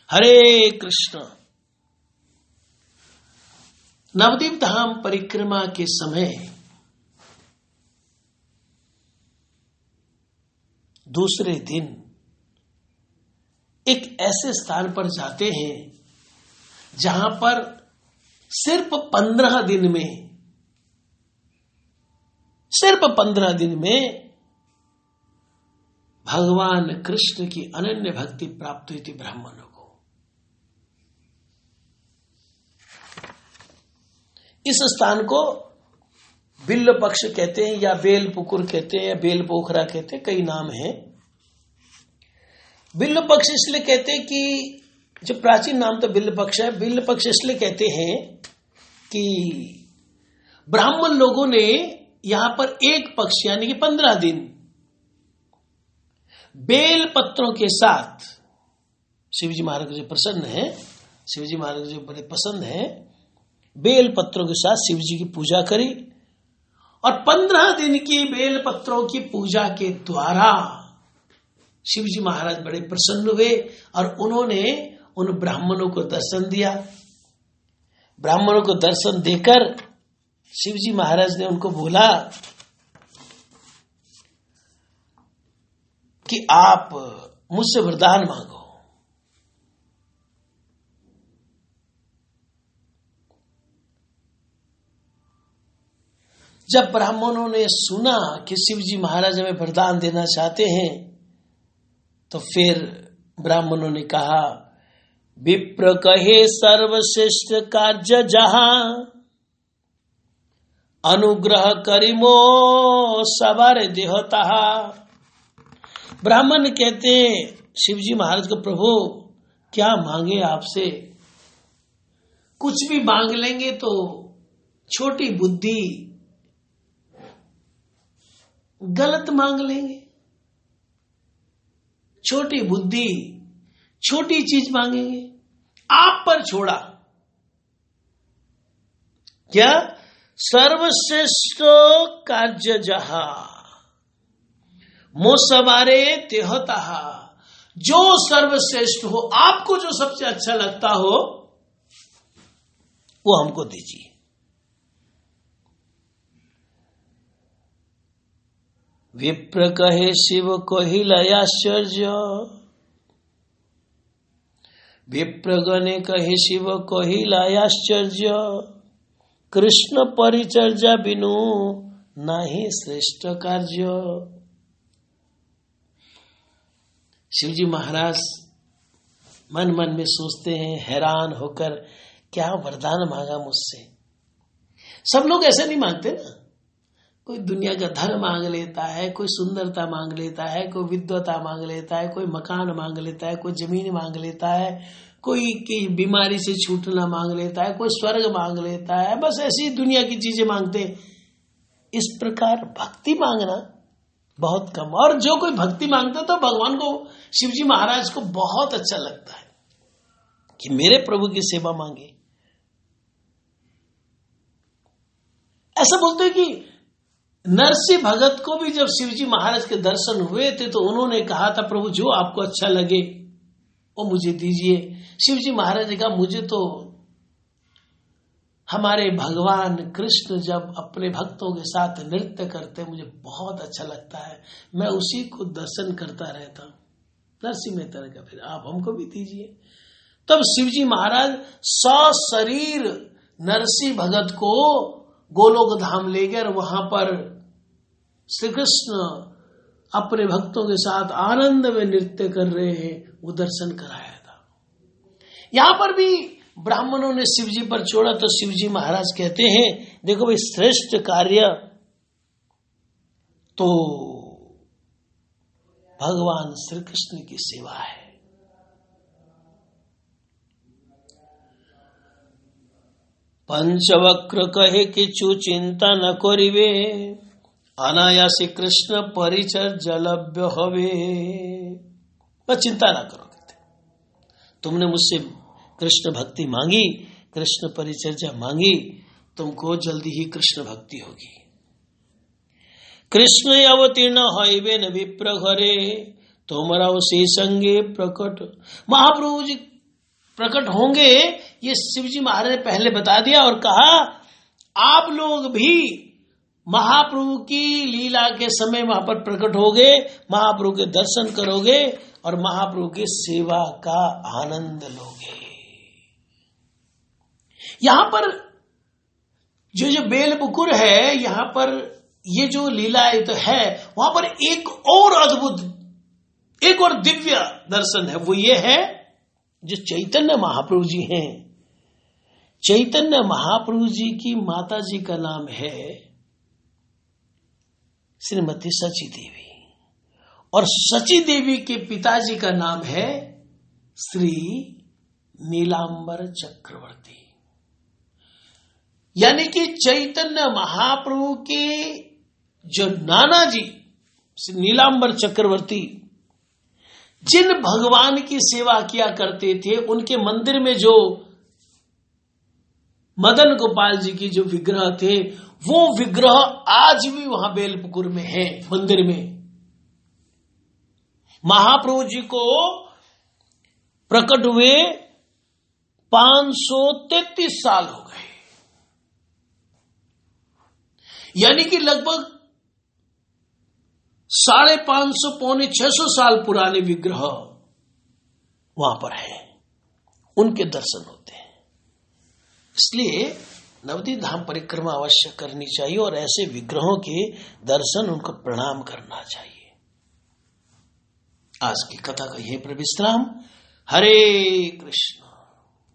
हरे कृष्ण। नवद्वीप धाम परिक्रमा के समय दूसरे दिन एक ऐसे स्थान पर जाते हैं जहां पर सिर्फ 15 दिन में भगवान कृष्ण की अनन्य भक्ति प्राप्त हुई थी ब्राह्मणों को। इस स्थान को बिल्व पक्ष कहते हैं या बेल पुकुर कहते हैं या बेल पोखरा कहते हैं, कई नाम हैं। बिल्व पक्ष इसलिए कहते हैं कि जो प्राचीन नाम तो बिल्व पक्ष है, बिल्व पक्ष इसलिए कहते हैं कि ब्राह्मण लोगों ने यहां पर एक पक्ष यानी कि 15 दिन बेल पत्रों के साथ, शिवजी महाराज जो प्रसन्न है, शिवजी महाराज जो बड़े पसंद हैं, बेल पत्रों के साथ शिवजी की पूजा करी और 15 दिन की बेल पत्रों की पूजा के द्वारा शिवजी महाराज बड़े प्रसन्न हुए और उन्होंने उन ब्राह्मणों को दर्शन दिया। ब्राह्मणों को दर्शन देकर शिवजी महाराज ने उनको बोला कि आप मुझसे वरदान मांगो। जब ब्राह्मणों ने सुना कि शिवजी महाराज हमें वरदान देना चाहते हैं तो फिर ब्राह्मणों ने कहा, विप्र कहे सर्वश्रेष्ठ कार्य जहां अनुग्रह करिमो सवार देहता। ब्राह्मण कहते शिवजी महाराज को, प्रभु क्या मांगे आपसे? कुछ भी मांग लेंगे तो छोटी बुद्धि, गलत मांग लेंगे, छोटी बुद्धि, छोटी चीज मांगेंगे, आप पर छोड़ा। क्या? सर्वश्रेष्ठ कार्य जहा मोसवारे तेहता, जो सर्वश्रेष्ठ हो, आपको जो सबसे अच्छा लगता हो वो हमको दीजिए। विप्र कहे शिव कहिलयाश्चर्य, विप्रगणे कहे शिव कहिलयाश्चर्य, कृष्ण परिचर्या बिनु नाही श्रेष्ठ कार्य। शिवजी महाराज मन मन में सोचते हैं, हैरान होकर, क्या वरदान मांगा मुझसे। सब लोग ऐसे नहीं मांगते ना, कोई दुनिया का धन मांग लेता है, कोई सुंदरता मांग लेता है, कोई विद्वता मांग लेता है, कोई मकान मांग लेता है, कोई जमीन मांग लेता है, कोई की बीमारी से छूटना मांग लेता है, कोई स्वर्ग मांग लेता है। बस ऐसी दुनिया की चीजें मांगते। इस प्रकार भक्ति मांगना बहुत कम। और जो कोई भक्ति मांगता तो भगवान को, शिवजी महाराज को बहुत अच्छा लगता है कि मेरे प्रभु की सेवा मांगे। ऐसा बोलते हैं कि नरसिंह भगत को भी जब शिवजी महाराज के दर्शन हुए थे तो उन्होंने कहा था, प्रभु जो आपको अच्छा लगे वो मुझे दीजिए। शिवजी महाराज ने कहा, मुझे तो हमारे भगवान कृष्ण जब अपने भक्तों के साथ नृत्य करते मुझे बहुत अच्छा लगता है, मैं उसी को दर्शन करता रहता हूं। नरसिंह मेहता ने कहा, फिर आप हमको भी दीजिए। तब शिवजी महाराज सशरीर नरसिंह भगत को गोलोक धाम ले गए और वहां पर श्री कृष्ण अपने भक्तों के साथ आनंद में नृत्य कर रहे हैं, वो दर्शन कराया था। यहां पर भी ब्राह्मणों ने शिवजी पर छोड़ा तो शिवजी महाराज कहते हैं, देखो भाई, श्रेष्ठ कार्य तो भगवान श्री कृष्ण की सेवा है। पंचवक्र कहे किचु चिंता न करिवे, अनायासी कृष्ण परिचर्या लभ्य हवे। बस चिंता ना करो, तुमने मुझसे कृष्ण भक्ति मांगी, कृष्ण परिचर्या मांगी, तुमको जल्दी ही कृष्ण भक्ति होगी। कृष्ण अवतीर्ण हईवे न विप्र घरे, तुमरा उसी संगे प्रकट। महाप्रभु जी प्रकट होंगे, ये शिवजी महाराज ने पहले बता दिया और कहा आप लोग भी महाप्रभु की लीला के समय वहां पर प्रकट होगे, महाप्रभु के दर्शन करोगे और महाप्रभु की सेवा का आनंद लोगे। यहां पर जो बेलबुकुर है, यहां पर ये जो लीला तो है, वहां पर एक और अद्भुत, एक और दिव्य दर्शन है। वो ये है जो चैतन्य महाप्रभु जी हैं। चैतन्य महाप्रभु जी की माता जी का नाम है श्रीमती सची देवी और सची देवी के पिताजी का नाम है श्री नीलांबर चक्रवर्ती। यानी कि चैतन्य महाप्रभु के जो नाना जी श्री नीलांबर चक्रवर्ती जिन भगवान की सेवा किया करते थे, उनके मंदिर में जो मदन गोपाल जी की जो विग्रह थे, वो विग्रह आज भी वहां बेलपुकुर में है मंदिर में। महाप्रभु जी को प्रकट हुए 533 साल हो गए, यानी कि लगभग 550 पौने 600 साल पुराने विग्रह वहां पर है, उनके दर्शन होते हैं। इसलिए नवदीप धाम परिक्रमा अवश्य करनी चाहिए और ऐसे विग्रहों के दर्शन, उनको प्रणाम करना चाहिए। आज की कथा का यह पर विश्राम। हरे कृष्ण।